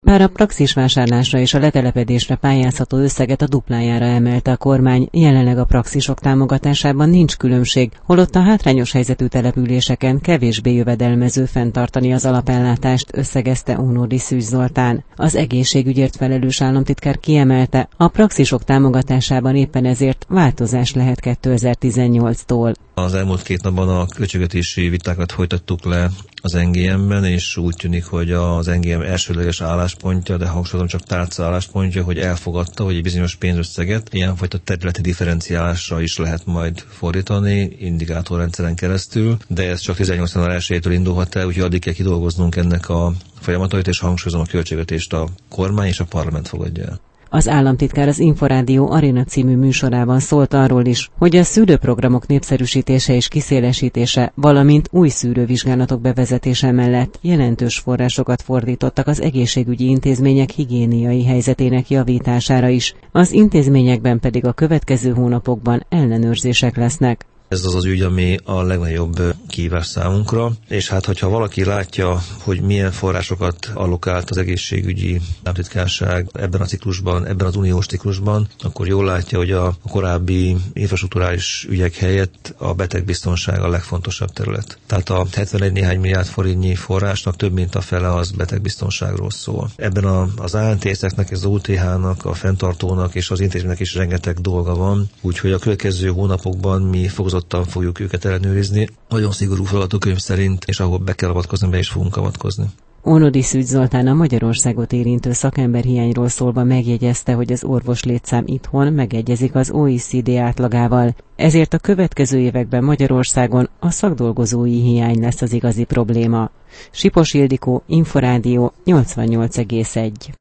Bár a praxisvásárlásra és a letelepedésre pályázható összeget a duplájára emelte a kormány, jelenleg a praxisok támogatásában nincs különbség, holott a hátrányos helyzetű településeken kevésbé jövedelmező fenntartani az alapellátást, összegezte Ónodi Szűcs Zoltán. Az egészségügyért felelős államtitkár kiemelte, a praxisok támogatásában éppen ezért változás lehet 2018-tól. Az elmúlt 2 napban a költségvetési vitákat folytattuk le az NGM-ben, és úgy tűnik, hogy az NGM elsődleges álláspontja, de hangsúlyozom csak tárca álláspontja, hogy elfogadta, hogy egy bizonyos pénzösszeget ilyenfajta területi differenciálásra is lehet majd fordítani, indikátorrendszeren keresztül, de ez csak 18. január 1-től indulhat el, úgyhogy addig kell kidolgoznunk ennek a folyamatait, és hangsúlyozom, a költségvetést a kormány és a parlament fogadja el. Az államtitkár az Inforádió Arena című műsorában szólt arról is, hogy a szűrőprogramok népszerűsítése és kiszélesítése, valamint új szűrővizsgálatok bevezetése mellett jelentős forrásokat fordítottak az egészségügyi intézmények higiéniai helyzetének javítására is, az intézményekben pedig a következő hónapokban ellenőrzések lesznek. Ez az ügy, ami a legnagyobb kihívás számunkra, és hát hogyha valaki látja, hogy milyen forrásokat allokált az egészségügyi államtitkárság ebben a ciklusban, ebben az uniós ciklusban, akkor jól látja, hogy a korábbi infrastrukturális ügyek helyett a betegbiztonság a legfontosabb terület. Tehát a 71 néhány milliárd forintnyi forrásnak több mint a fele az betegbiztonságról szól. Ebben az ANTS-nek, az UTH-nak, a fenntartónak és az intézménynek is rengeteg dolga van, úgyhogy a következő hónapokban mi fogjuk őket ellenőrizni, nagyon szigorú feladatkörkönyv szerint, és ahol be kell avatkozni, be is fogunk avatkozni. Ónodi Szűcs Zoltán a Magyarországot érintő szakemberhiányról szólva megjegyezte, hogy az orvoslétszám itthon megegyezik az OECD átlagával. Ezért a következő években Magyarországon a szakdolgozói hiány lesz az igazi probléma. Sipos Ildikó, Inforádió 88,1.